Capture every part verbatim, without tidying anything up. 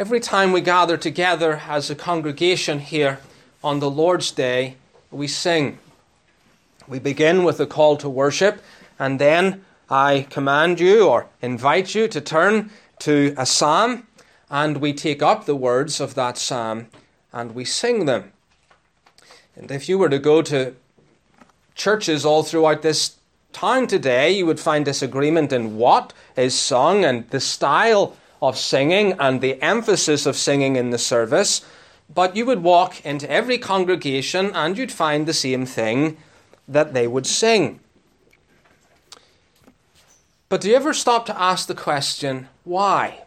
Every time we gather together as a congregation here on the Lord's Day, we sing. We begin with a call to worship, and then I command you or invite you to turn to a psalm, and we take up the words of that psalm and we sing them. And if you were to go to churches all throughout this town today, you would find disagreement in what is sung and the style of singing and the emphasis of singing in the service. But you would walk into every congregation and you'd find the same thing, that they would sing. But do you ever stop to ask the question, why?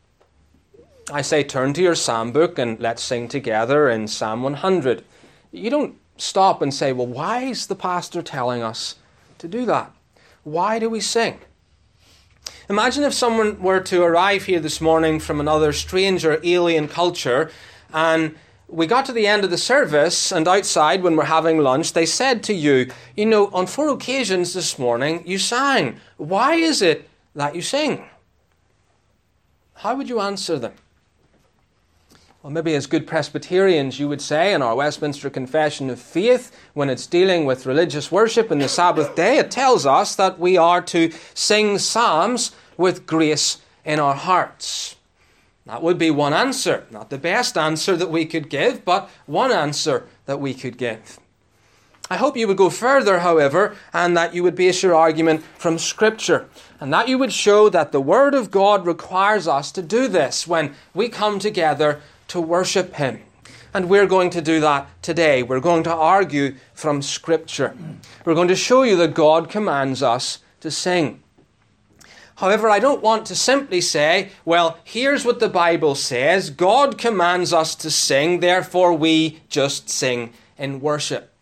I say turn to your psalm book and let's sing together in Psalm one hundred. You don't stop and say, well, why is the pastor telling us to do that? Why do we sing? Imagine if someone were to arrive here this morning from another strange or alien culture, and we got to the end of the service, and outside when we're having lunch, they said to you, you know, on four occasions this morning you sang. Why is it that you sing? How would you answer them? Well, maybe as good Presbyterians, you would say in our Westminster Confession of Faith, when it's dealing with religious worship in the Sabbath day, it tells us that we are to sing psalms with grace in our hearts. That would be one answer. Not the best answer that we could give, but one answer that we could give. I hope you would go further, however, and that you would base your argument from Scripture, and that you would show that the Word of God requires us to do this when we come together to worship Him. And we're going to do that today. We're going to argue from Scripture. We're going to show you that God commands us to sing. However, I don't want to simply say, well, here's what the Bible says. God commands us to sing, therefore we just sing in worship.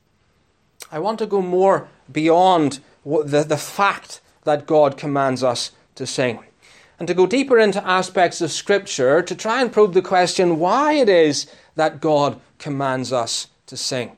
I want to go more beyond the, the fact that God commands us to sing, and to go deeper into aspects of Scripture to try and probe the question why it is that God commands us to sing.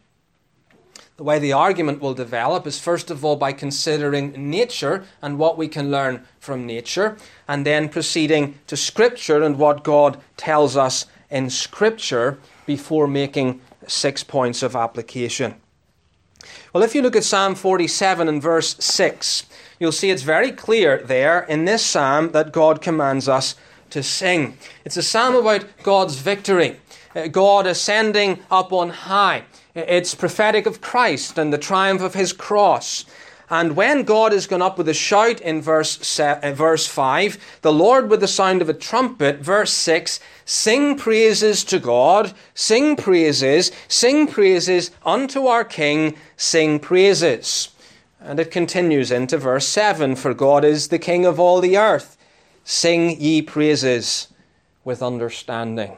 The way the argument will develop is first of all by considering nature and what we can learn from nature, and then proceeding to Scripture and what God tells us in Scripture before making six points of application. Well, if you look at Psalm forty-seven and verse six, you'll see it's very clear there in this psalm that God commands us to sing. It's a psalm about God's victory, God ascending up on high. It's prophetic of Christ and the triumph of His cross. And when God is gone up with a shout in verse verse five, the Lord with the sound of a trumpet, verse six, sing praises to God, sing praises, sing praises unto our King, sing praises. And it continues into verse seven, for God is the King of all the earth. Sing ye praises with understanding.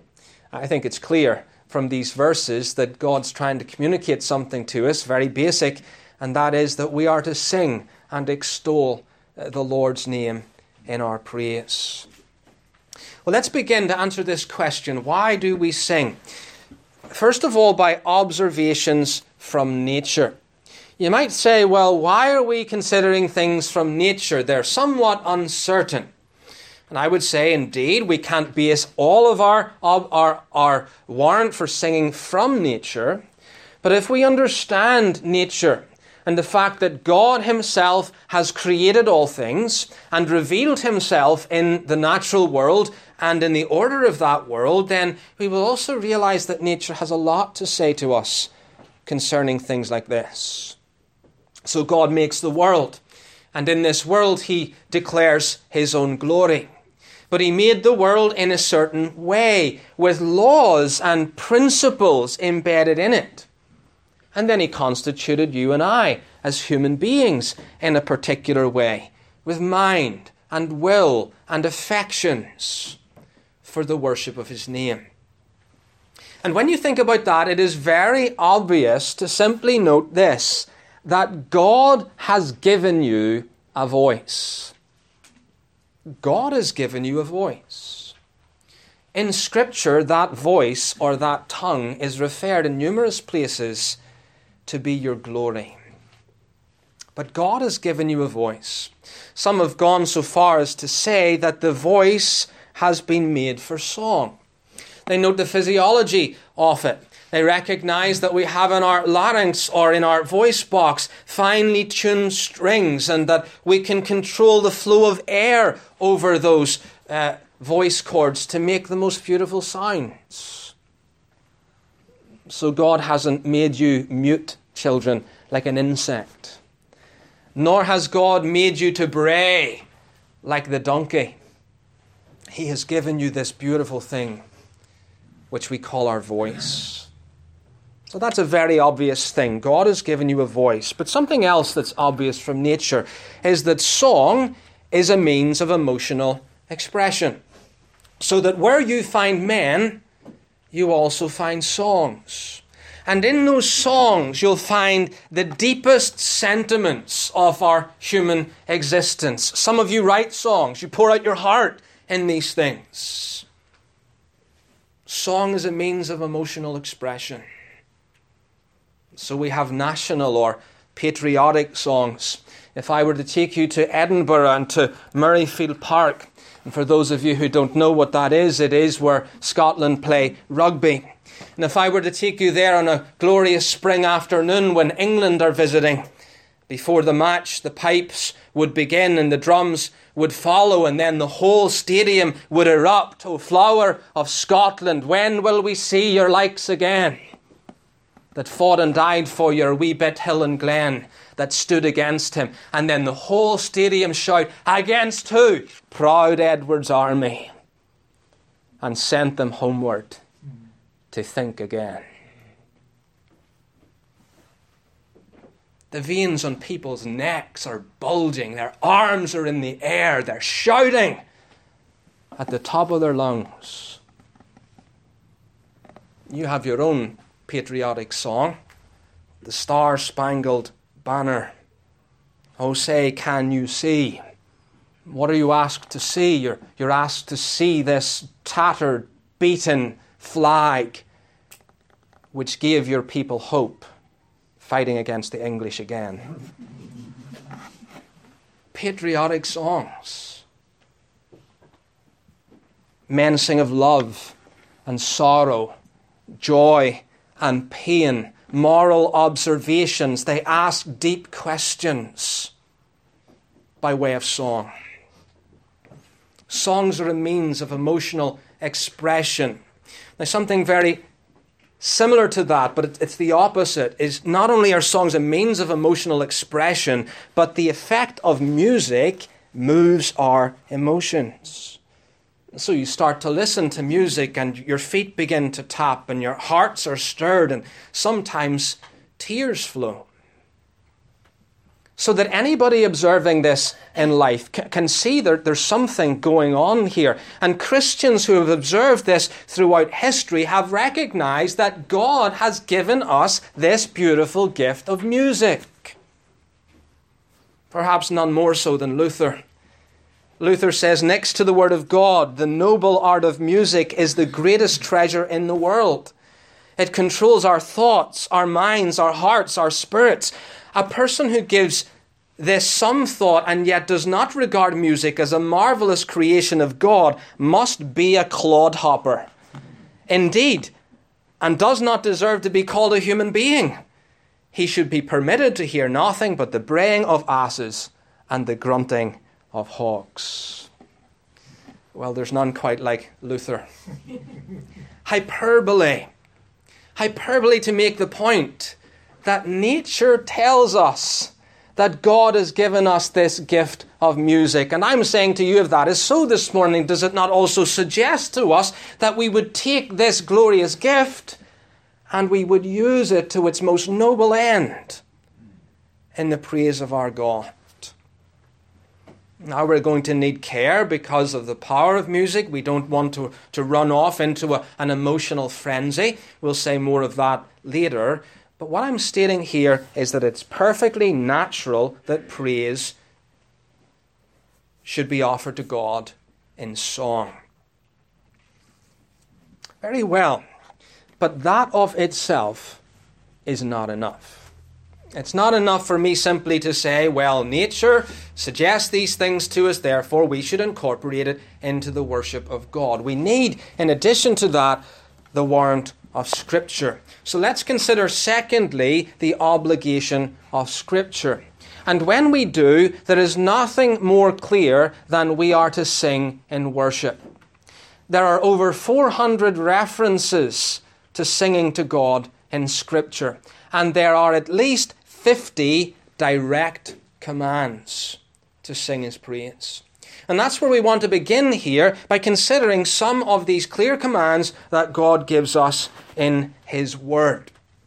I think it's clear from these verses that God's trying to communicate something to us, very basic, and that is that we are to sing and extol the Lord's name in our praise. Well, let's begin to answer this question. Why do we sing? First of all, by observations from nature. You might say, well, why are we considering things from nature? They're somewhat uncertain. And I would say, indeed, we can't base all of our, of our, our warrant for singing from nature. But if we understand nature and the fact that God Himself has created all things and revealed Himself in the natural world and in the order of that world, then we will also realize that nature has a lot to say to us concerning things like this. So God makes the world, and in this world He declares His own glory. But He made the world in a certain way, with laws and principles embedded in it. And then He constituted you and I as human beings in a particular way, with mind and will and affections for the worship of His name. And when you think about that, it is very obvious to simply note this, that God has given you a voice. God has given you a voice. In Scripture, that voice or that tongue is referred in numerous places to be your glory. But God has given you a voice. Some have gone so far as to say that the voice has been made for song. They note the physiology of it. They recognize that we have in our larynx or in our voice box finely tuned strings, and that we can control the flow of air over those uh, voice cords to make the most beautiful sounds. So God hasn't made you mute, children, like an insect. Nor has God made you to bray like the donkey. He has given you this beautiful thing, which we call our voice. So that's a very obvious thing. God has given you a voice. But something else that's obvious from nature is that song is a means of emotional expression. So that where you find men, you also find songs. And in those songs, you'll find the deepest sentiments of our human existence. Some of you write songs. You pour out your heart in these things. Song is a means of emotional expression. So we have national or patriotic songs. If I were to take you to Edinburgh and to Murrayfield Park, and for those of you who don't know what that is, it is where Scotland play rugby. And if I were to take you there on a glorious spring afternoon when England are visiting, before the match the pipes would begin and the drums would follow, and then the whole stadium would erupt. "O flower of Scotland, when will we see your likes again? That fought and died for your wee bit hill and glen, that stood against him." And then the whole stadium shout, "Against who? Proud Edward's army," and sent them homeward to think again. The veins on people's necks are bulging, their arms are in the air, they're shouting at the top of their lungs. You have your own patriotic song, the Star-Spangled Banner. Oh, say, can you see? What are you asked to see? You're, you're asked to see this tattered, beaten flag which gave your people hope, fighting against the English again. Patriotic songs. Men sing of love and sorrow, joy and pain, moral observations. They ask deep questions by way of song. Songs are a means of emotional expression. Now, something very similar to that, but it's the opposite, is not only are songs a means of emotional expression, but the effect of music moves our emotions. So you start to listen to music and your feet begin to tap and your hearts are stirred and sometimes tears flow. So that anybody observing this in life can see that there's something going on here. And Christians who have observed this throughout history have recognized that God has given us this beautiful gift of music. Perhaps none more so than Luther. Luther says, next to the Word of God, the noble art of music is the greatest treasure in the world. It controls our thoughts, our minds, our hearts, our spirits. A person who gives this some thought and yet does not regard music as a marvelous creation of God must be a clodhopper. Indeed, and does not deserve to be called a human being. He should be permitted to hear nothing but the braying of asses and the grunting of hawks. Well, there's none quite like Luther. Hyperbole. Hyperbole to make the point that nature tells us that God has given us this gift of music. And I'm saying to you, if that is so this morning, does it not also suggest to us that we would take this glorious gift and we would use it to its most noble end in the praise of our God? Now we're going to need care because of the power of music. We don't want to, to run off into a, an emotional frenzy. We'll say more of that later. But what I'm stating here is that it's perfectly natural that praise should be offered to God in song. Very well. But that of itself is not enough. It's not enough for me simply to say, well, nature suggests these things to us, therefore we should incorporate it into the worship of God. We need, in addition to that, the warrant of Scripture. So let's consider, secondly, the obligation of Scripture. And when we do, there is nothing more clear than we are to sing in worship. There are over four hundred references to singing to God in Scripture, and there are at least fifty direct commands to sing His praise. And that's where we want to begin here, by considering some of these clear commands that God gives us in His Word.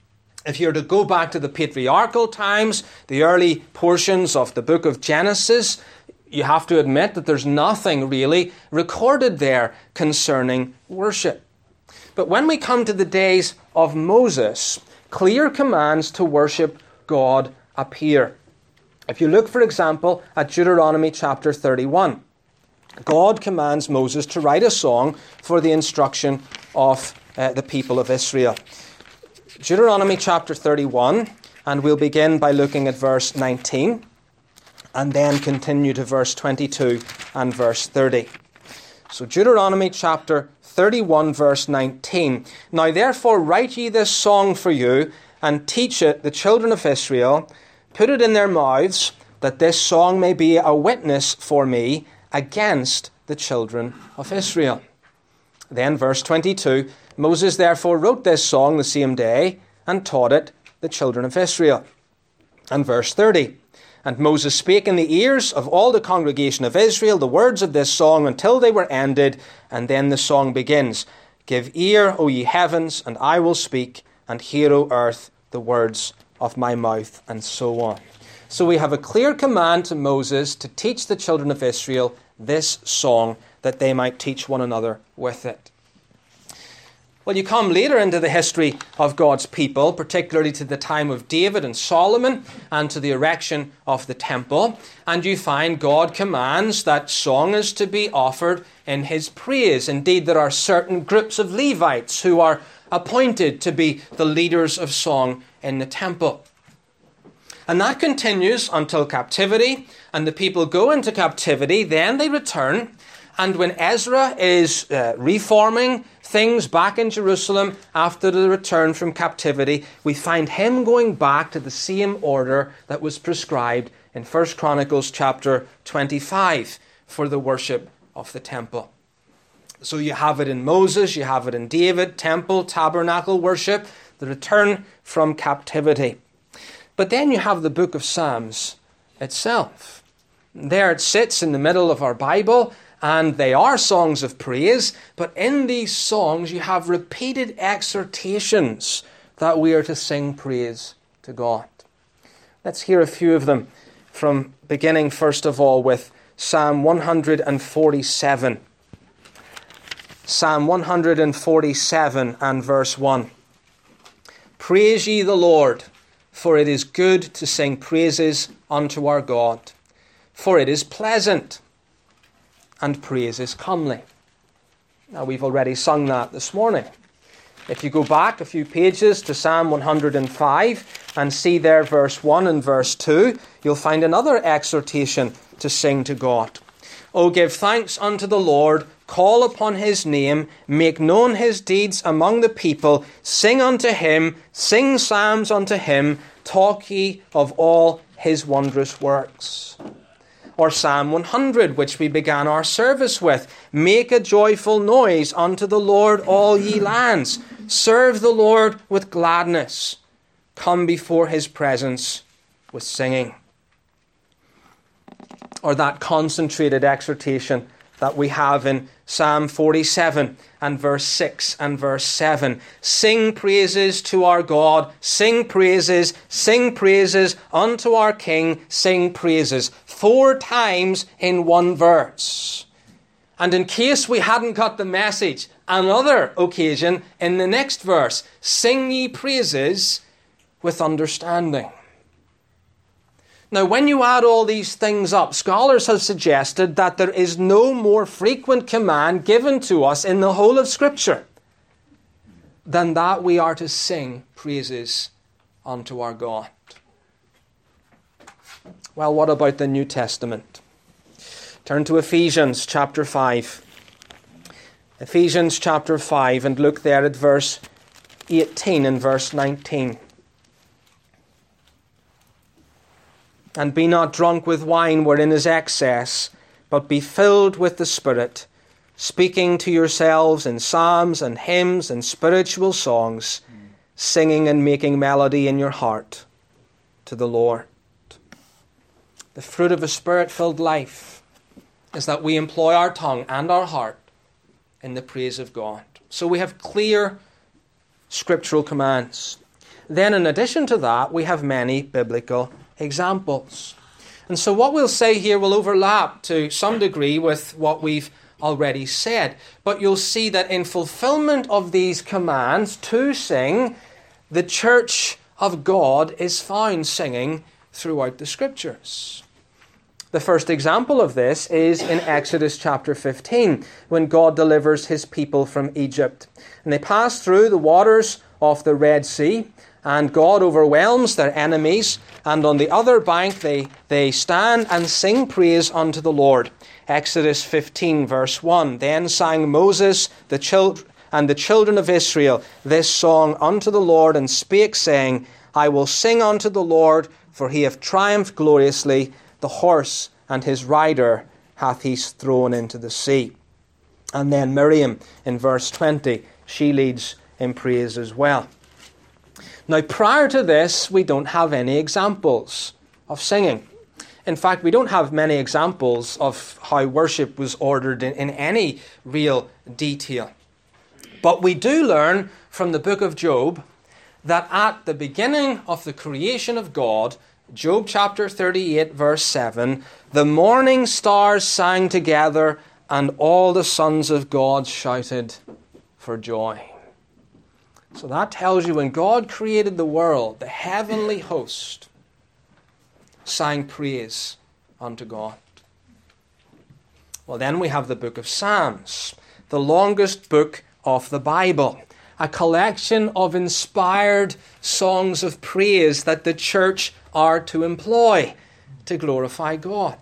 If you're to go back to the patriarchal times, the early portions of the book of Genesis, you have to admit that there's nothing really recorded there concerning worship. But when we come to the days of Moses, clear commands to worship God appear. If you look, for example, at Deuteronomy chapter thirty-one, God commands Moses to write a song for the instruction of uh, the people of Israel. Deuteronomy chapter thirty-one, and we'll begin by looking at verse nineteen, and then continue to verse twenty-two and verse thirty. So Deuteronomy chapter thirty-one, verse nineteen. Now therefore write ye this song for you, and teach it the children of Israel, put it in their mouths, that this song may be a witness for me against the children of Israel. Then verse twenty-two, Moses therefore wrote this song the same day, and taught it the children of Israel. And verse thirty, and Moses spake in the ears of all the congregation of Israel the words of this song until they were ended, and then the song begins. Give ear, O ye heavens, and I will speak, and hear, O earth, the words of my mouth, and so on. So we have a clear command to Moses to teach the children of Israel this song, that they might teach one another with it. Well, you come later into the history of God's people, particularly to the time of David and Solomon, and to the erection of the temple, and you find God commands that song is to be offered in His praise. Indeed, there are certain groups of Levites who are appointed to be the leaders of song in the temple. And that continues until captivity, and the people go into captivity, then they return, and when Ezra is uh, reforming things back in Jerusalem after the return from captivity, we find him going back to the same order that was prescribed in First Chronicles chapter twenty-five for the worship of the temple. So you have it in Moses, you have it in David, temple, tabernacle worship, the return from captivity. But then you have the book of Psalms itself. There it sits in the middle of our Bible, and they are songs of praise, but in these songs you have repeated exhortations that we are to sing praise to God. Let's hear a few of them, from beginning first of all with Psalm one forty-seven. Psalm one forty-seven and verse one. Praise ye the Lord, for it is good to sing praises unto our God, for it is pleasant, and praise is comely. Now, we've already sung that this morning. If you go back a few pages to Psalm one oh five and see there verse one and verse two, you'll find another exhortation to sing to God. O give thanks unto the Lord, call upon His name, make known His deeds among the people, sing unto Him, sing psalms unto Him, talk ye of all His wondrous works. Or Psalm one hundred, which we began our service with. Make a joyful noise unto the Lord, all ye lands. Serve the Lord with gladness. Come before His presence with singing. Or that concentrated exhortation that we have in Psalm forty-seven and verse six and verse seven. Sing praises to our God, sing praises, sing praises unto our King, sing praises. Four times in one verse. And in case we hadn't got the message, another occasion in the next verse. Sing ye praises with understanding. Now, when you add all these things up, scholars have suggested that there is no more frequent command given to us in the whole of Scripture than that we are to sing praises unto our God. Well, what about the New Testament? Turn to Ephesians chapter five. Ephesians chapter five, and look there at verse eighteen and verse nineteen. And be not drunk with wine wherein is excess, but be filled with the Spirit, speaking to yourselves in psalms and hymns and spiritual songs, singing and making melody in your heart to the Lord. The fruit of a Spirit-filled life is that we employ our tongue and our heart in the praise of God. So we have clear scriptural commands. Then in addition to that, we have many biblical examples. And so what we'll say here will overlap to some degree with what we've already said. But you'll see that in fulfillment of these commands to sing, the church of God is found singing throughout the Scriptures. The first example of this is in Exodus chapter fifteen, when God delivers his people from Egypt. And they pass through the waters of the Red Sea, and God overwhelms their enemies, and on the other bank they, they stand and sing praise unto the Lord. Exodus fifteen verse one, Then sang Moses the children and the children of Israel this song unto the Lord, and spake, saying, I will sing unto the Lord, for he hath triumphed gloriously. The horse and his rider hath he thrown into the sea. And then Miriam in verse twenty, she leads in praise as well. Now prior to this, we don't have any examples of singing. In fact, we don't have many examples of how worship was ordered in, in any real detail. But we do learn from the book of Job that at the beginning of the creation of God, Job chapter thirty-eight verse seven, the morning stars sang together and all the sons of God shouted for joy. So that tells you when God created the world, the heavenly host sang praise unto God. Well, then we have the book of Psalms, the longest book of the Bible, a collection of inspired songs of praise that the church are to employ to glorify God.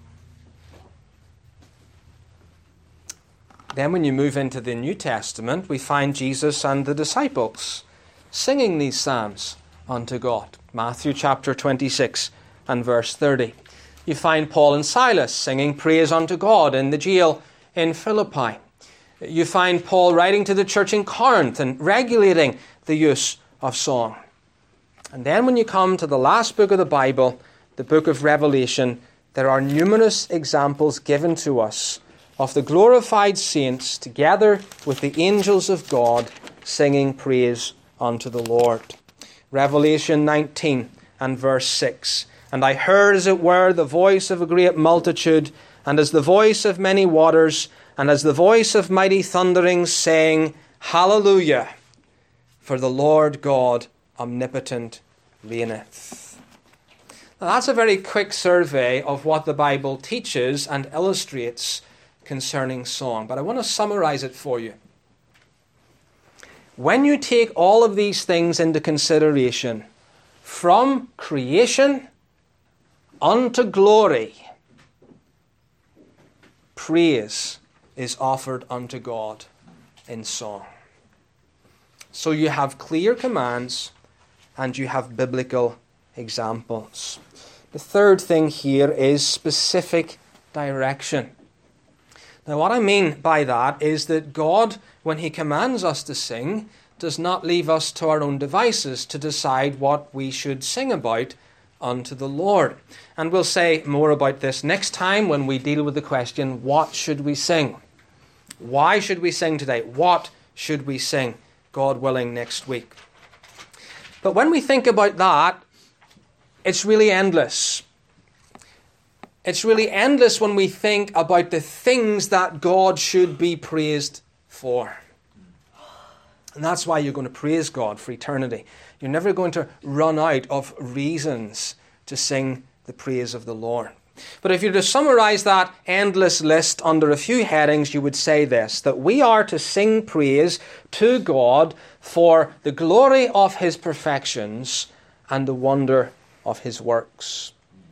Then when you move into the New Testament, we find Jesus and the disciples singing these psalms unto God. Matthew chapter twenty-six and verse thirty. You find Paul and Silas singing praise unto God in the jail in Philippi. You find Paul writing to the church in Corinth and regulating the use of song. And then when you come to the last book of the Bible, the book of Revelation, there are numerous examples given to us of the glorified saints together with the angels of God singing praise unto the Lord. Revelation nineteen and verse six. And I heard as it were the voice of a great multitude, and as the voice of many waters, and as the voice of mighty thunderings, saying, Hallelujah, for the Lord God omnipotent reigneth. Now that's a very quick survey of what the Bible teaches and illustrates concerning song, but I want to summarize it for you. When you take all of these things into consideration, from creation unto glory, praise is offered unto God in song. So you have clear commands and you have biblical examples. The third thing here is specific direction. Now what I mean by that is that God, when he commands us to sing, does not leave us to our own devices to decide what we should sing about unto the Lord. And we'll say more about this next time when we deal with the question, what should we sing? Why should we sing today? What should we sing? God willing, next week. But when we think about that, it's really endless. It's really endless when we think about the things that God should be praised for. And that's why you're going to praise God for eternity. You're never going to run out of reasons to sing the praise of the Lord. But if you were to summarize that endless list under a few headings, you would say this, that we are to sing praise to God for the glory of his perfections and the wonder of his works.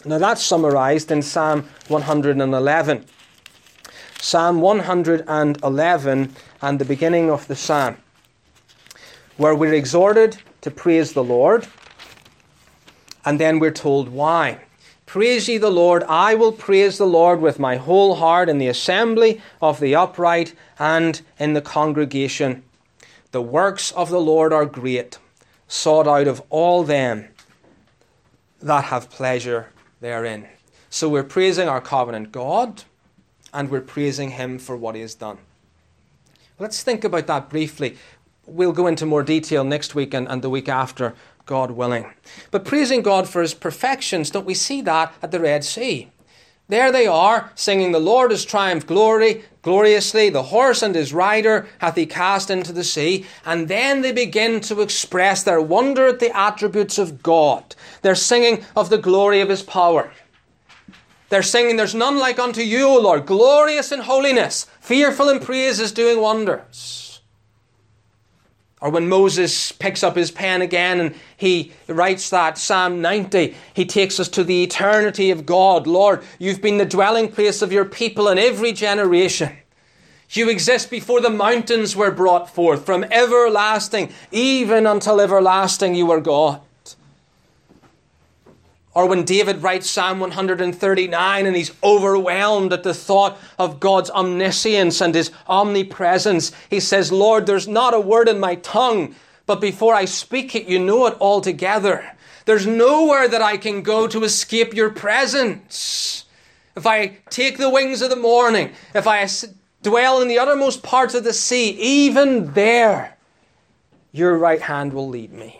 Now that's summarized in Psalm one hundred eleven. Psalm one hundred eleven and the beginning of the psalm, where we're exhorted to praise the Lord, and then we're told why. Praise ye the Lord, I will praise the Lord with my whole heart in the assembly of the upright and in the congregation. The works of the Lord are great, sought out of all them that have pleasure therein. So we're praising our covenant God, and we're praising him for what he has done. Let's think about that briefly. We'll go into more detail next week and, and the week after, God willing. But praising God for his perfections, don't we see that at the Red Sea? There they are, singing, the Lord has triumphed glory, gloriously, the horse and his rider hath he cast into the sea. And then they begin to express their wonder at the attributes of God. They're singing of the glory of his power. They're singing, there's none like unto you, O Lord, glorious in holiness, fearful in praises, doing wonders. Or when Moses picks up his pen again and he writes that Psalm ninety, he takes us to the eternity of God. Lord, you've been the dwelling place of your people in every generation. You exist before the mountains were brought forth. From everlasting, even until everlasting, you are God. Or when David writes Psalm one hundred thirty-nine and he's overwhelmed at the thought of God's omniscience and his omnipresence, he says, Lord, there's not a word in my tongue, but before I speak it, you know it altogether. There's nowhere that I can go to escape your presence. If I take the wings of the morning, if I dwell in the uttermost parts of the sea, even there, your right hand will lead me.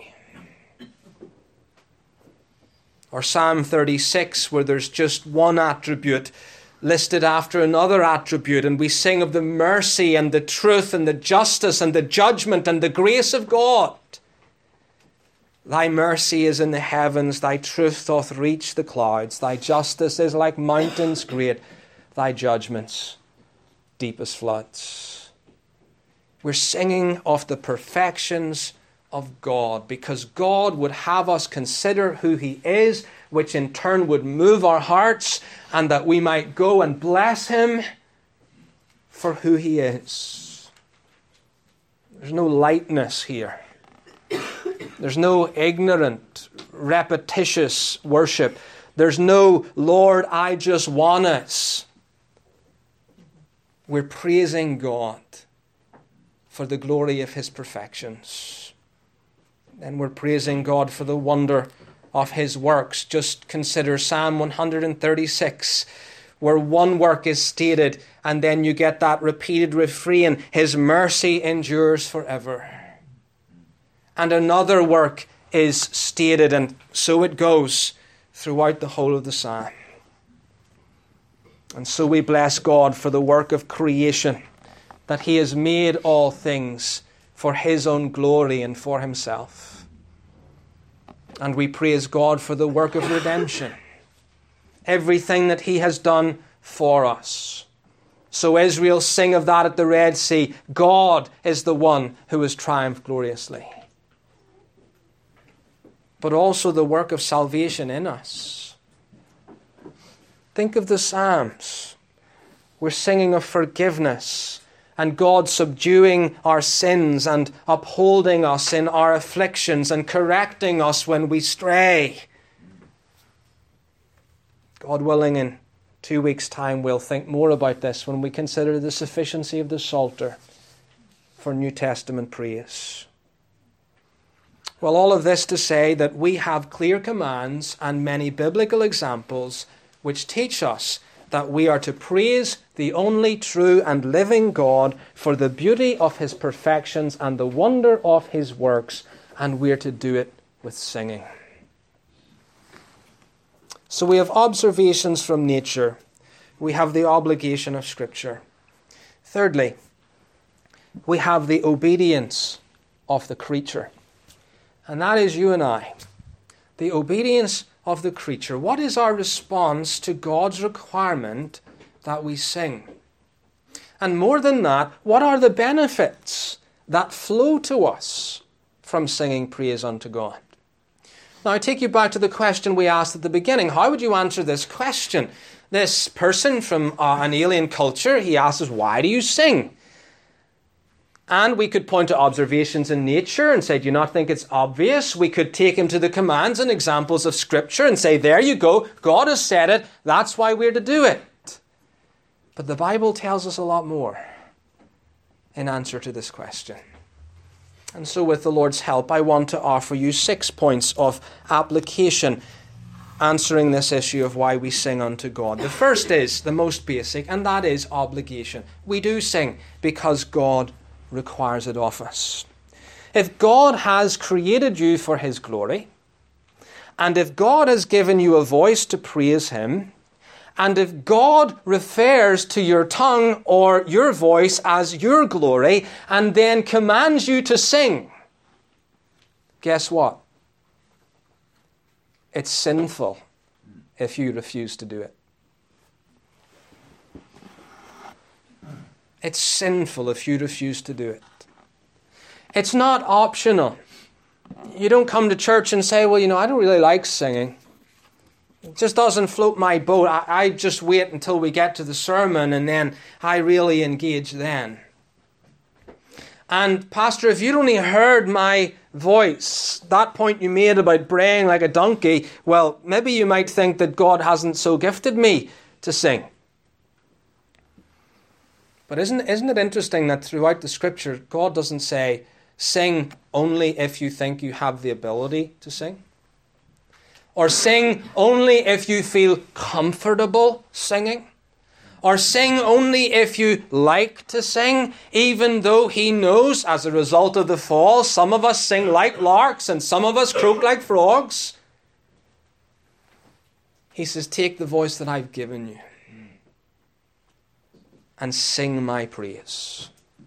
Or Psalm thirty-six, where there's just one attribute listed after another attribute, and we sing of the mercy and the truth and the justice and the judgment and the grace of God. Thy mercy is in the heavens, thy truth doth reach the clouds, thy justice is like mountains great, thy judgments deep as floods. We're singing of the perfections of God, because God would have us consider who he is, which in turn would move our hearts, and that we might go and bless him for who he is. There's no lightness here. There's no ignorant, repetitious worship. There's no, Lord, I just want it. We're praising God for the glory of his perfections. And we're praising God for the wonder of his works. Just consider Psalm one hundred thirty-six, where one work is stated, and then you get that repeated refrain, his mercy endures forever. And another work is stated, and so it goes throughout the whole of the psalm. And so we bless God for the work of creation, that he has made all things for his own glory and for himself. And we praise God for the work of redemption, everything that he has done for us. So Israel sing of that at the Red Sea. God is the one who has triumphed gloriously. But also the work of salvation in us. Think of the Psalms. We're singing of forgiveness, and God subduing our sins and upholding us in our afflictions and correcting us when we stray. God willing, in two weeks' time we'll think more about this when we consider the sufficiency of the Psalter for New Testament praise. Well, all of this to say that we have clear commands and many biblical examples which teach us that we are to praise the only true and living God for the beauty of his perfections and the wonder of his works, and we are to do it with singing. So we have observations from nature. We have the obligation of Scripture. Thirdly, we have the obedience of the creature. And that is you and I. The obedience of the creature. What is our response to God's requirement that we sing? And more than that, what are the benefits that flow to us from singing praise unto God? Now I take you back to the question we asked at the beginning. How would you answer this question? This person from uh, an alien culture, he asks us, why do you sing? And we could point to observations in nature and say, do you not think it's obvious? We could take him to the commands and examples of Scripture and say, there you go, God has said it, that's why we're to do it. But the Bible tells us a lot more in answer to this question. And so with the Lord's help, I want to offer you six points of application answering this issue of why we sing unto God. The first is the most basic, and that is obligation. We do sing because God requires it of us. If God has created you for His glory, and if God has given you a voice to praise Him, and if God refers to your tongue or your voice as your glory, and then commands you to sing, guess what? It's sinful if you refuse to do it. It's sinful if you refuse to do it. It's not optional. You don't come to church and say, well, you know, I don't really like singing. It just doesn't float my boat. I, I just wait until we get to the sermon and then I really engage then. And Pastor, if you'd only heard my voice, that point you made about braying like a donkey, well, maybe you might think that God hasn't so gifted me to sing. But isn't, isn't it interesting that throughout the Scripture, God doesn't say, sing only if you think you have the ability to sing? Or sing only if you feel comfortable singing? Or sing only if you like to sing, even though He knows, as a result of the fall, some of us sing like larks and some of us croak like frogs? He says, take the voice that I've given you and sing my praise.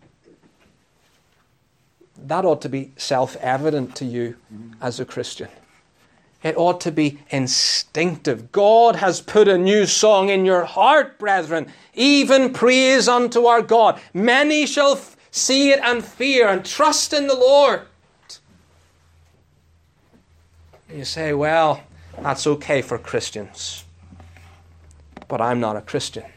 That ought to be self-evident to you as a Christian. It ought to be instinctive. God has put a new song in your heart, brethren, even praise unto our God. Many shall f- see it and fear and trust in the Lord. You say, well, that's okay for Christians, but I'm not a Christian.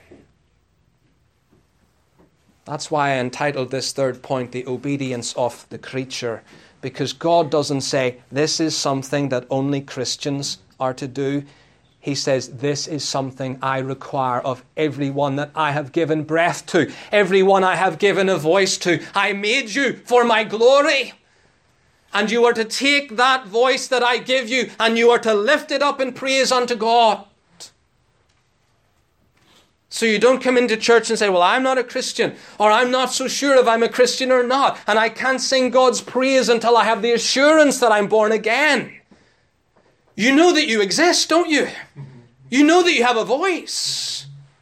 That's why I entitled this third point, The Obedience of the Creature. Because God doesn't say, this is something that only Christians are to do. He says, this is something I require of everyone that I have given breath to, everyone I have given a voice to. I made you for my glory. And you are to take that voice that I give you and you are to lift it up in praise unto God. So you don't come into church and say, well, I'm not a Christian, or I'm not so sure if I'm a Christian or not, and I can't sing God's praise until I have the assurance that I'm born again. You know that you exist, don't you? You know that you have a voice.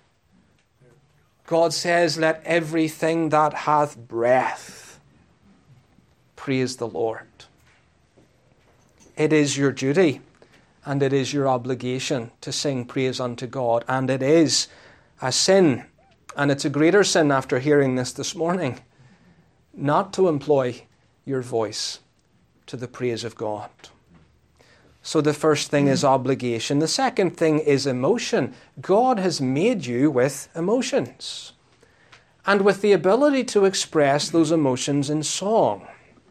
God says, let everything that hath breath praise the Lord. It is your duty and it is your obligation to sing praise unto God, and it is a sin, and it's a greater sin after hearing this this morning, not to employ your voice to the praise of God. So the first thing is obligation. The second thing is emotion. God has made you with emotions, and with the ability to express those emotions in song.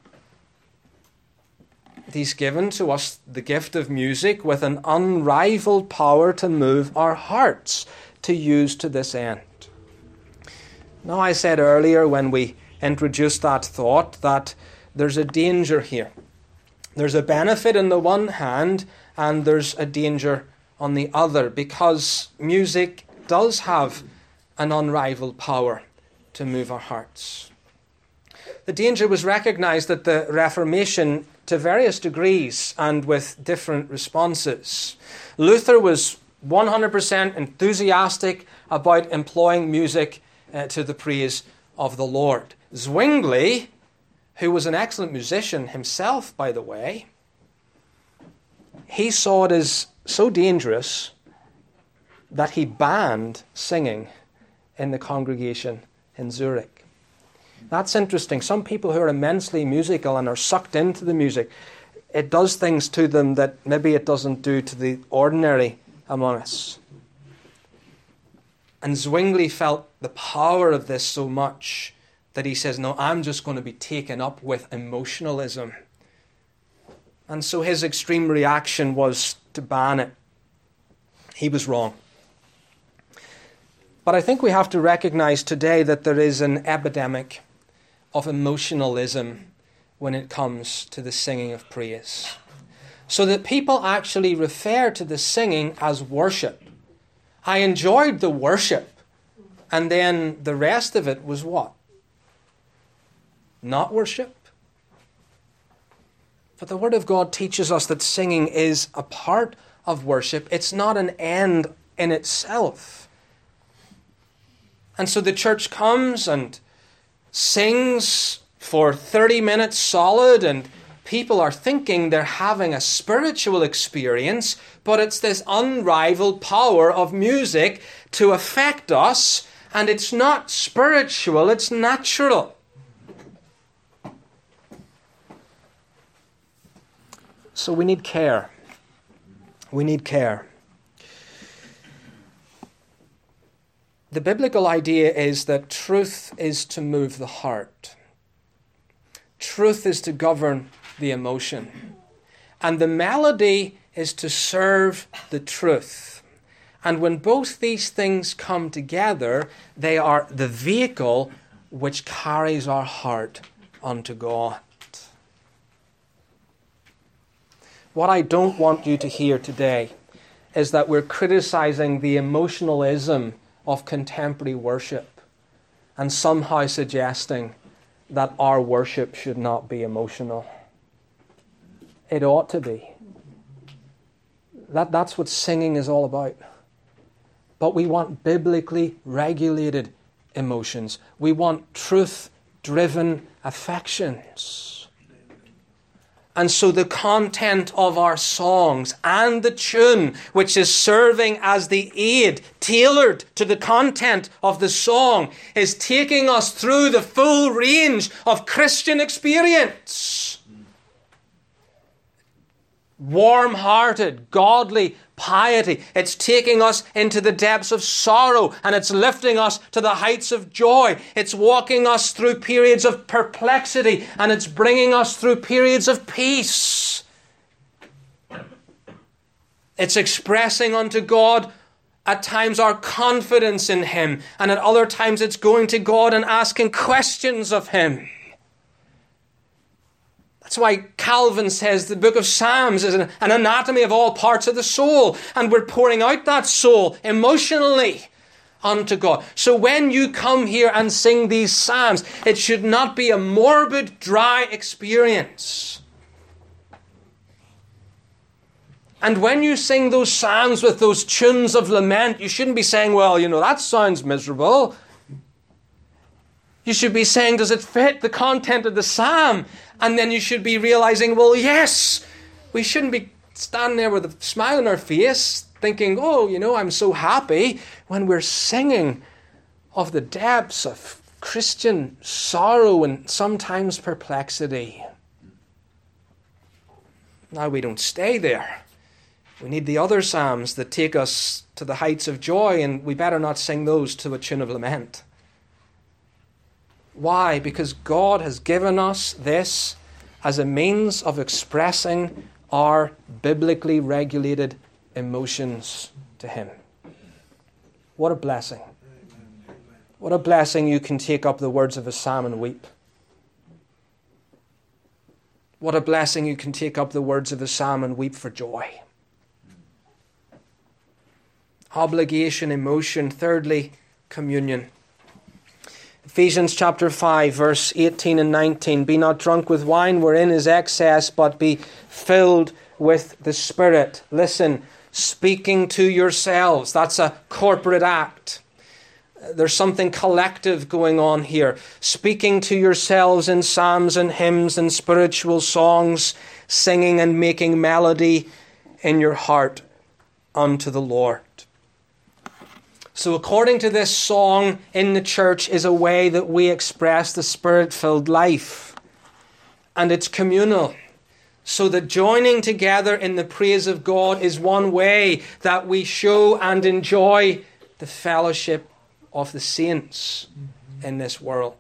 He's given to us the gift of music with an unrivaled power to move our hearts, to use to this end. Now, I said earlier when we introduced that thought that there's a danger here. There's a benefit on the one hand and there's a danger on the other, because music does have an unrivaled power to move our hearts. The danger was recognized at the Reformation to various degrees and with different responses. Luther was one hundred percent enthusiastic about employing music uh, to the praise of the Lord. Zwingli, who was an excellent musician himself, by the way, he saw it as so dangerous that he banned singing in the congregation in Zurich. That's interesting. Some people who are immensely musical and are sucked into the music, it does things to them that maybe it doesn't do to the ordinary among us. And Zwingli felt the power of this so much that he says, no, I'm just going to be taken up with emotionalism. And so his extreme reaction was to ban it. He was wrong. But I think we have to recognize today that there is an epidemic of emotionalism when it comes to the singing of praise. So that people actually refer to the singing as worship. I enjoyed the worship. And then the rest of it was what? Not worship. But the Word of God teaches us that singing is a part of worship. It's not an end in itself. And so the church comes and sings for thirty minutes solid, and people are thinking they're having a spiritual experience, but it's this unrivaled power of music to affect us, and it's not spiritual, it's natural. So we need care. We need care. The biblical idea is that truth is to move the heart. Truth is to govern the emotion. And the melody is to serve the truth. And when both these things come together, they are the vehicle which carries our heart unto God. What I don't want you to hear today is that we're criticizing the emotionalism of contemporary worship and somehow suggesting that our worship should not be emotional. It ought to be. That, that's what singing is all about. But we want biblically regulated emotions. We want truth-driven affections. And so the content of our songs and the tune, which is serving as the aid tailored to the content of the song, is taking us through the full range of Christian experience. Warm-hearted, godly piety. It's taking us into the depths of sorrow, and it's lifting us to the heights of joy. It's walking us through periods of perplexity, and it's bringing us through periods of peace. It's expressing unto God at times our confidence in Him, and at other times it's going to God and asking questions of Him. That's why Calvin says the book of Psalms is an, an anatomy of all parts of the soul. And we're pouring out that soul emotionally unto God. So when you come here and sing these psalms, it should not be a morbid, dry experience. And when you sing those psalms with those tunes of lament, you shouldn't be saying, well, you know, that sounds miserable. You should be saying, does it fit the content of the psalm? And then you should be realizing, well, yes, we shouldn't be standing there with a smile on our face thinking, oh, you know, I'm so happy, when we're singing of the depths of Christian sorrow and sometimes perplexity. Now, we don't stay there. We need the other psalms that take us to the heights of joy, and we better not sing those to a tune of lament. Why? Because God has given us this as a means of expressing our biblically regulated emotions to Him. What a blessing. What a blessing you can take up the words of a psalm and weep. What a blessing you can take up the words of a psalm and weep for joy. Obligation, emotion. Thirdly, communion. Ephesians chapter five, verse eighteen and nineteen. Be not drunk with wine wherein is excess, but be filled with the Spirit. Listen, speaking to yourselves. That's a corporate act. There's something collective going on here. Speaking to yourselves in psalms and hymns and spiritual songs, singing and making melody in your heart unto the Lord. So according to this song in the church is a way that we express the Spirit-filled life. And it's communal. So that joining together in the praise of God is one way that we show and enjoy the fellowship of the saints in this world.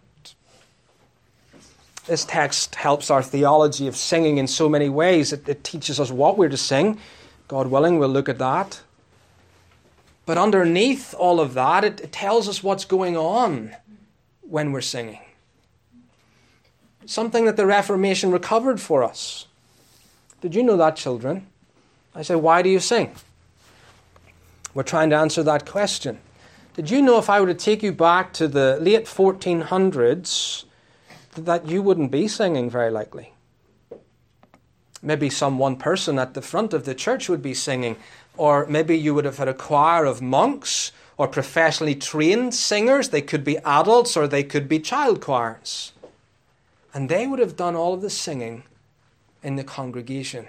This text helps our theology of singing in so many ways. It, it teaches us what we're to sing. God willing, we'll look at that. But underneath all of that, it, it tells us what's going on when we're singing. Something that the Reformation recovered for us. Did you know that, children? I say, why do you sing? We're trying to answer that question. Did you know if I were to take you back to the late fourteen hundreds, that you wouldn't be singing very likely? Maybe some one person at the front of the church would be singing, or maybe you would have had a choir of monks or professionally trained singers. They could be adults or they could be child choirs. And they would have done all of the singing in the congregation.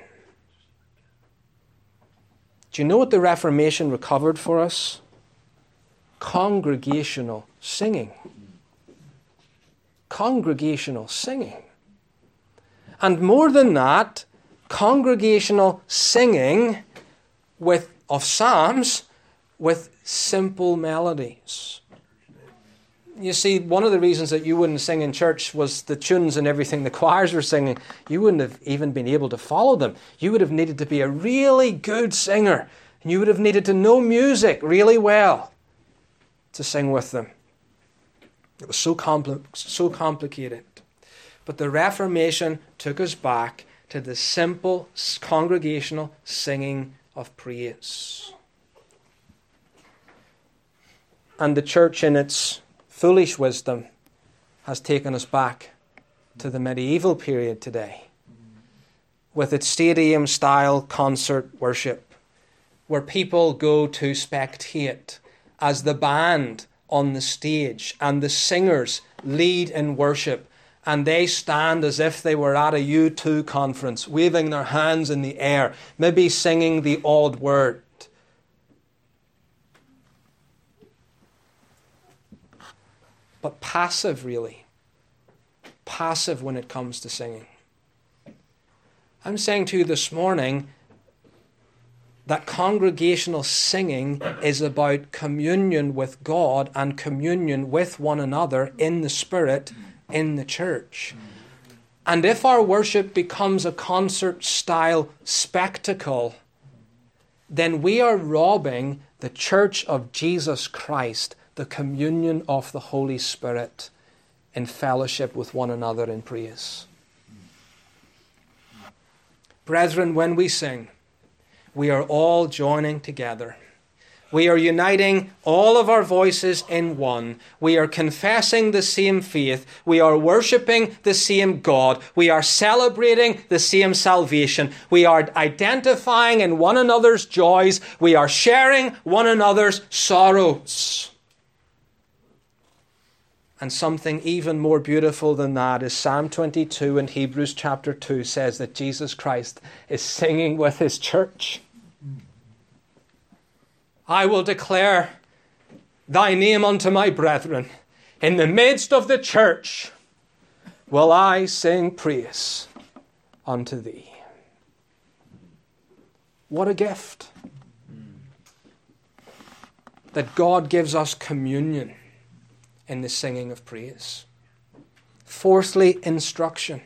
Do you know what the Reformation recovered for us? Congregational singing. Congregational singing. And more than that, congregational singing with of psalms with simple melodies. You see, one of the reasons that you wouldn't sing in church was the tunes and everything the choirs were singing. You wouldn't have even been able to follow them. You would have needed to be a really good singer. And you would have needed to know music really well to sing with them. It was so compli- so complicated. But the Reformation took us back to the simple congregational singing of praise. And the church, in its foolish wisdom, has taken us back to the medieval period today with its stadium-style concert worship, where people go to spectate as the band on the stage and the singers lead in worship, and they stand as if they were at a U two conference, waving their hands in the air, maybe singing the odd word. But passive, really. Passive when it comes to singing. I'm saying to you this morning that congregational singing is about communion with God and communion with one another in the Spirit in the church. And if our worship becomes a concert-style spectacle, then we are robbing the church of Jesus Christ the communion of the Holy Spirit in fellowship with one another in praise. Brethren, when we sing, we are all joining together. We are uniting all of our voices in one. We are confessing the same faith. We are worshipping the same God. We are celebrating the same salvation. We are identifying in one another's joys. We are sharing one another's sorrows. And something even more beautiful than that is Psalm twenty-two and Hebrews chapter two says that Jesus Christ is singing with his church. I will declare thy name unto my brethren. In the midst of the church will I sing praise unto thee. What a gift. That God gives us communion in the singing of praise. Fourthly, instruction.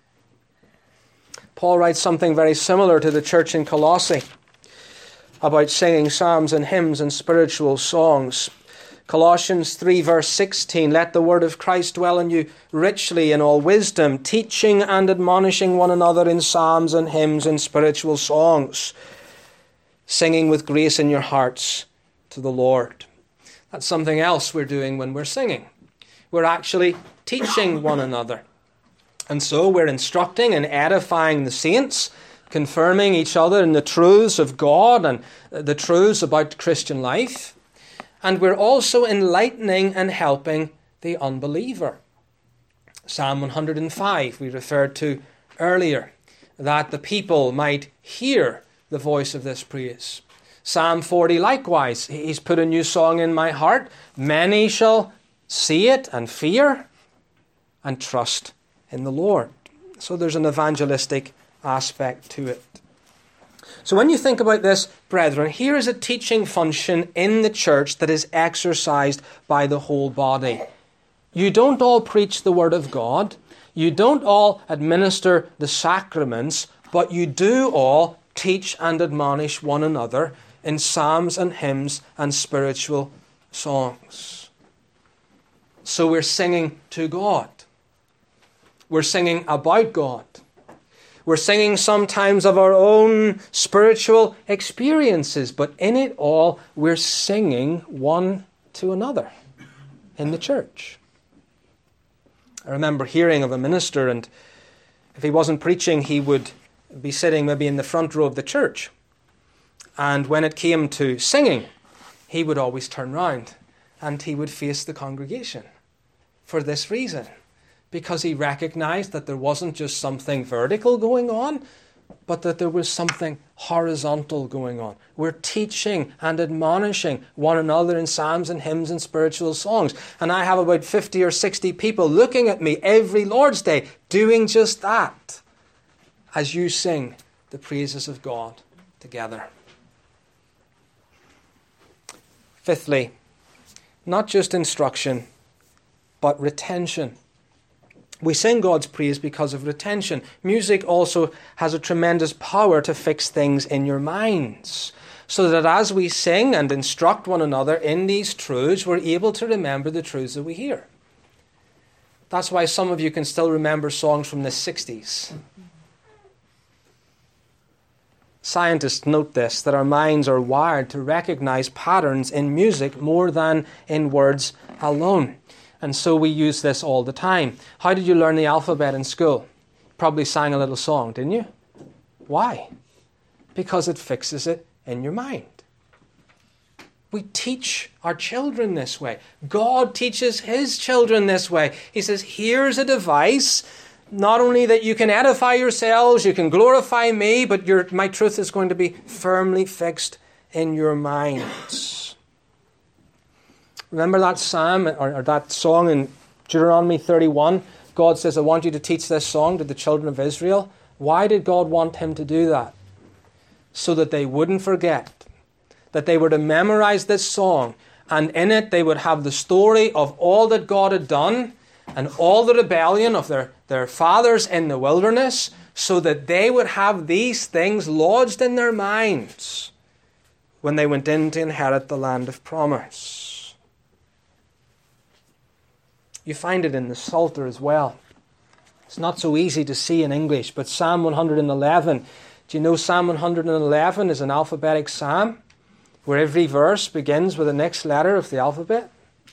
Paul writes something very similar to the church in Colossae about singing psalms and hymns and spiritual songs. Colossians three verse sixteen, let the word of Christ dwell in you richly in all wisdom, teaching and admonishing one another in psalms and hymns and spiritual songs, singing with grace in your hearts to the Lord. That's something else we're doing when we're singing. We're actually teaching one another. And so we're instructing and edifying the saints, confirming each other in the truths of God and the truths about Christian life. And we're also enlightening and helping the unbeliever. Psalm one hundred five we referred to earlier, that the people might hear the voice of this praise. Psalm forty likewise, he's put a new song in my heart. Many shall see it and fear and trust in the Lord. So there's an evangelistic aspect to it. So when you think about this, brethren, here is a teaching function in the church that is exercised by the whole body. You don't all preach the word of God. You don't all administer the sacraments, but you do all teach and admonish one another in psalms and hymns and spiritual songs. So we're singing to God. We're singing about God. We're singing sometimes of our own spiritual experiences, but in it all, we're singing one to another in the church. I remember hearing of a minister, and if he wasn't preaching, he would be sitting maybe in the front row of the church. And when it came to singing, he would always turn round and he would face the congregation for this reason. Because he recognized that there wasn't just something vertical going on, but that there was something horizontal going on. We're teaching and admonishing one another in psalms and hymns and spiritual songs. And I have about fifty or sixty people looking at me every Lord's Day doing just that as you sing the praises of God together. Fifthly, not just instruction, but retention. We sing God's praise because of retention. Music also has a tremendous power to fix things in your minds, so that as we sing and instruct one another in these truths, we're able to remember the truths that we hear. That's why some of you can still remember songs from the sixties. Scientists note this, that our minds are wired to recognize patterns in music more than in words alone. And so we use this all the time. How did you learn the alphabet in school? Probably sang a little song, didn't you? Why? Because it fixes it in your mind. We teach our children this way. God teaches his children this way. He says, here's a device, not only that you can edify yourselves, you can glorify me, but your, my truth is going to be firmly fixed in your minds. Remember that psalm or, or that song in Deuteronomy thirty-one? God says, I want you to teach this song to the children of Israel. Why did God want him to do that? So that they wouldn't forget. That they were to memorize this song. And in it they would have the story of all that God had done and all the rebellion of their, their fathers in the wilderness, so that they would have these things lodged in their minds when they went in to inherit the land of promise. You find it in the Psalter as well. It's not so easy to see in English, but Psalm one hundred eleven. Do you know Psalm one hundred eleven is an alphabetic psalm where every verse begins with the next letter of the alphabet?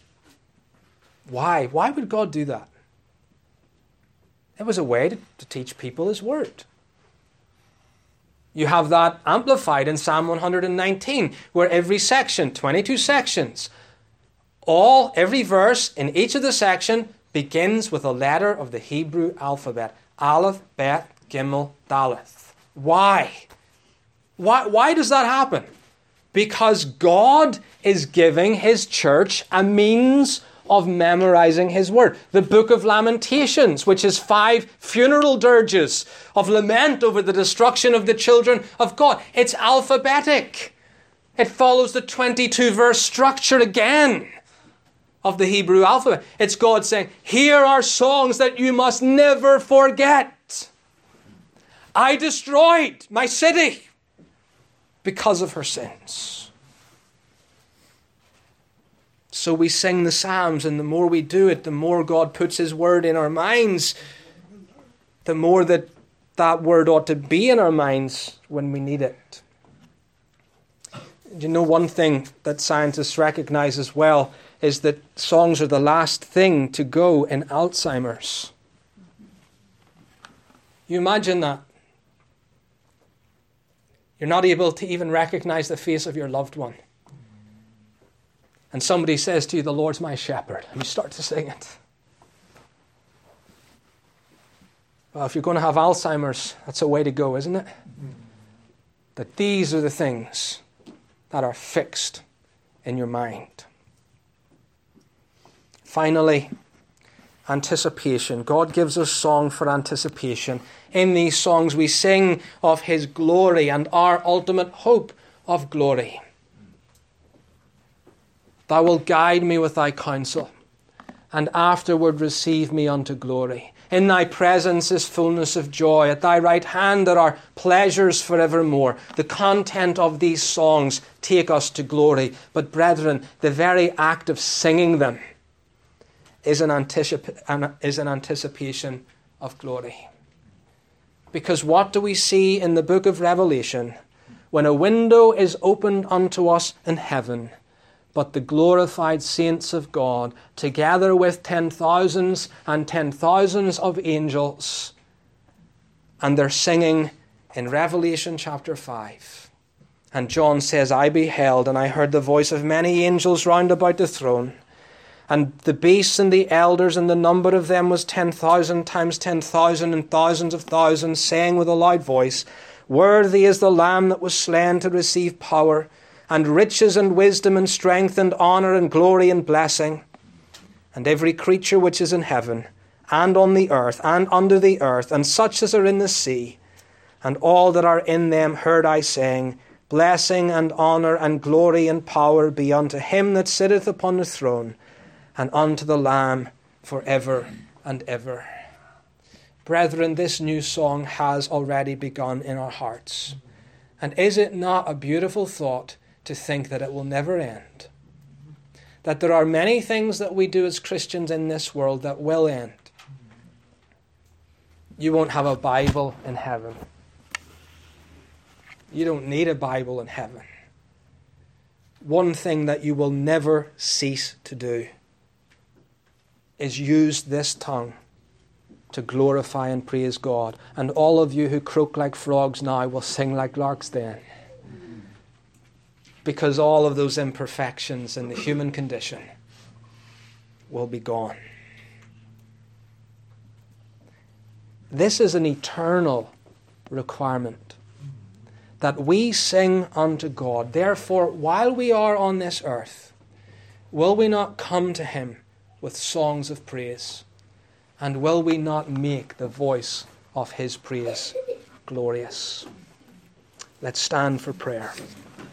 Why? Why would God do that? It was a way to, to teach people his word. You have that amplified in Psalm one hundred nineteen, where every section, twenty-two sections, All, every verse in each of the section begins with a letter of the Hebrew alphabet. Aleph, Bet, Gimel, Daleth. Why? Why, why does that happen? Because God is giving his church a means of memorizing his word. The book of Lamentations, which is five funeral dirges of lament over the destruction of the children of God. It's alphabetic. It follows the twenty-two verse structure again of the Hebrew alphabet. It's God saying, here are songs that you must never forget. I destroyed my city because of her sins. So we sing the Psalms, and the more we do it, the more God puts his word in our minds, the more that that word ought to be in our minds when we need it. You know, one thing that scientists recognize as well is that songs are the last thing to go in Alzheimer's. You imagine that. You're not able to even recognize the face of your loved one. And somebody says to you, the Lord's my shepherd. And you start to sing it. Well, if you're going to have Alzheimer's, that's a way to go, isn't it? That these are the things that are fixed in your mind. Finally, Anticipation. God gives us song for anticipation. In these songs we sing of his glory and our ultimate hope of glory. Thou wilt guide me with thy counsel, and afterward receive me unto glory. In thy presence is fullness of joy. At thy right hand there are pleasures forevermore. The content of these songs take us to glory. But brethren, the very act of singing them is an, anticip- is an anticipation of glory. Because what do we see in the book of Revelation? When a window is opened unto us in heaven, but the glorified saints of God, together with ten thousands and ten thousands of angels, and they're singing in Revelation chapter five. And John says, I beheld, and I heard the voice of many angels round about the throne, and the beasts and the elders, and the number of them was ten thousand times ten thousand and thousands of thousands, saying with a loud voice, Worthy is the Lamb that was slain to receive power, and riches and wisdom and strength and honour and glory and blessing. And every creature which is in heaven and on the earth and under the earth, and such as are in the sea, and all that are in them, heard I saying, Blessing and honour and glory and power be unto him that sitteth upon the throne, and unto the Lamb for ever and ever. Brethren, this new song has already begun in our hearts. And is it not a beautiful thought to think that it will never end? That there are many things that we do as Christians in this world that will end. You won't have a Bible in heaven. You don't need a Bible in heaven. One thing that you will never cease to do is use this tongue to glorify and praise God. And all of you who croak like frogs now will sing like larks then. Because all of those imperfections in the human condition will be gone. This is an eternal requirement, that we sing unto God. Therefore, while we are on this earth, will we not come to him with songs of praise? And will we not make the voice of his praise glorious? Let's stand for prayer.